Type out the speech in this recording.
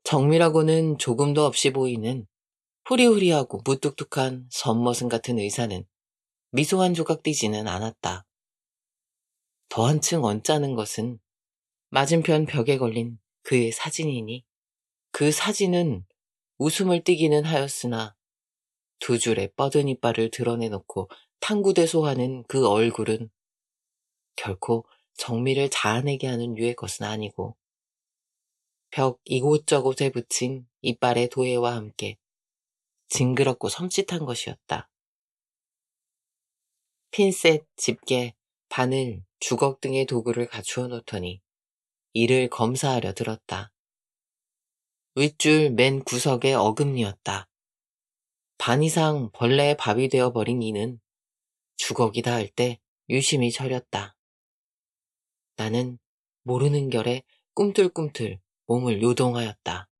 정밀하고는 조금도 없이 보이는 후리후리하고 무뚝뚝한 선머슴 같은 의사는 미소 한 조각 띄지는 않았다. 더 한층 언짢은 것은 맞은편 벽에 걸린 그의 사진이니 그 사진은 웃음을 띠기는 하였으나 두 줄의 뻗은 이빨을 드러내놓고 탕구대소하는 그 얼굴은 결코 정밀을 자아내게 하는 유의 것은 아니고 벽 이곳저곳에 붙인 이빨의 도해와 함께 징그럽고 섬찟한 것이었다. 핀셋, 집게, 바늘, 주걱 등의 도구를 갖추어 놓더니 이를 검사하려 들었다. 윗줄 맨 구석에 어금니였다. 반 이상 벌레의 밥이 되어버린 이는 주걱이 닿을 때 유심히 저렸다. 나는 모르는 결에 꿈틀꿈틀 몸을 요동하였다.